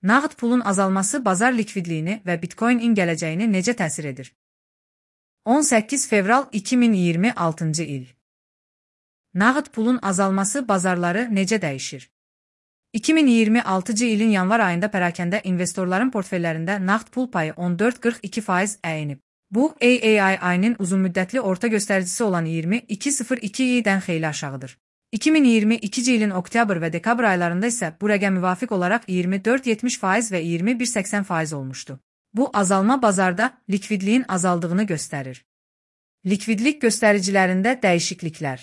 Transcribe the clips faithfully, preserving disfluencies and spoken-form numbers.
Nağd pulun azalması bazar likvidliyini və Bitcoin-in gələcəyini necə təsir edir? on səkkiz fevral iki min iyirmi altıncı il. Nağd pulun azalması bazarları necə dəyişir? iki min iyirmi altıncı ilin yanvar ayında pərakəndə investorların portfellərində nağd pul payı on dörd qırx iki faiz əyinib. Bu, A A I I-nin uzunmüddətli orta göstəricisi olan iyirmi iki sıfır iki i-dən xeyli aşağıdır. iki min iyirmi ikinci ilin oktyabr və dekabr aylarında isə bu rəqəm müvafiq olaraq iyirmi dörd yetmiş faiz və iyirmi bir səksən faiz olmuşdu. Bu, azalma bazarda likvidliyin azaldığını göstərir. Likvidlik göstəricilərində dəyişikliklər.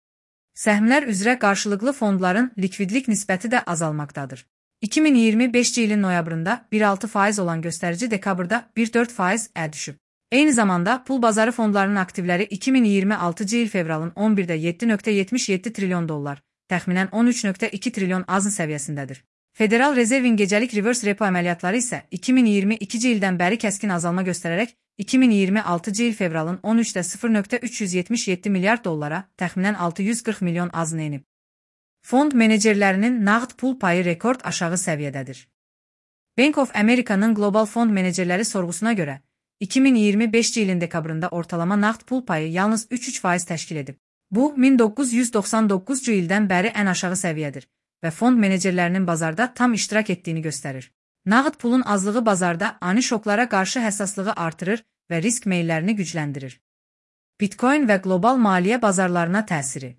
Səhmlər üzrə qarşılıqlı fondların likvidlik nisbəti də azalmaqdadır. iki min iyirmi beşinci ilin noyabrında bir nöqtə altı faiz olan göstərici dekabrda bir nöqtə dörd faiz ə düşüb. Eyni zamanda pul bazarı fondlarının aktivləri iki min iyirmi altıncı il fevralın on birdə yeddi nöqtə yetmiş yeddi trilyon dollar, təxminən on üç nöqtə iki trilyon azın səviyyəsindədir. Federal Rezervin gecəlik reverse repo əməliyyatları isə iki min iyirmi ikinci ildən bəri kəskin azalma göstərərək iki min iyirmi altıncı il fevralın on üçdə sıfır nöqtə üç yüz yetmiş yeddi milyard dollara, təxminən altı yüz qırx milyon azını enib. Fond menecerlərinin nağd pul payı rekord aşağı səviyyədədir. Bank of America'nın Global Fond Menecerləri sorğusuna görə, iki min iyirmi beşinci ilin dekabrında ortalama nağd pul payı yalnız üç üç faiz təşkil edib. Bu, min doqquz yüz doxsan doqquzuncu ildən bəri ən aşağı səviyyədir və fond menecerlərinin bazarda tam iştirak etdiyini göstərir. Nağd pulun azlığı bazarda ani şoklara qarşı həssaslığı artırır və risk meyllərini gücləndirir. Bitcoin və qlobal maliyyə bazarlarına təsiri.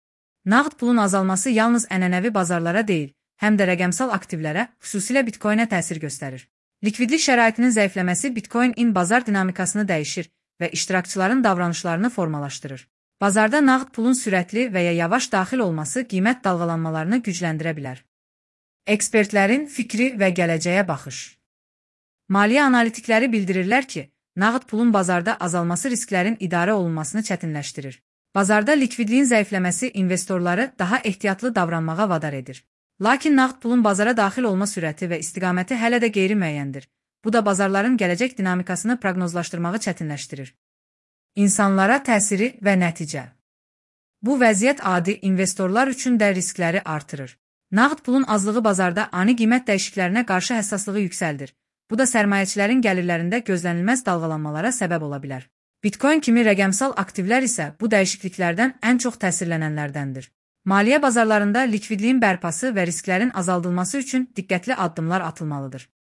Nağd pulun azalması yalnız ənənəvi bazarlara deyil, həm də rəqəmsal aktivlərə, xüsusilə Bitcoinə təsir göstərir. Likvidlik şəraitinin zəifləməsi Bitcoin-in bazar dinamikasını dəyişir və iştirakçıların davranışlarını formalaşdırır. Bazarda nağd pulun sürətli və ya yavaş daxil olması qiymət dalğalanmalarını gücləndirə bilər. Ekspertlərin fikri və gələcəyə baxış. Maliyyə analitikləri bildirirlər ki, nağd pulun bazarda azalması risklərin idarə olunmasını çətinləşdirir. Bazarda likvidliyin zəifləməsi investorları daha ehtiyatlı davranmağa vadar edir. Lakin nağd pulun bazara daxil olma sürəti və istiqaməti hələ də qeyri-müəyyəndir. Bu da bazarların gələcək dinamikasını proqnozlaşdırmağı çətinləşdirir. İnsanlara təsiri və nəticə. Bu vəziyyət adi investorlar üçün də riskləri artırır. Nağd pulun azlığı bazarda ani qiymət dəyişikliklərinə qarşı həssaslığı yüksəldir. Bu da sərmayəçilərin gəlirlərində gözlənilməz dalğalanmalara səbəb ola bilər. Bitcoin kimi rəqəmsal aktivlər isə bu dəyişikliklərdən ən çox təsirlənənlərdəndir. Maliyyə bazarlarında likvidliyin bərpası və risklərin azaldılması üçün diqqətli addımlar atılmalıdır.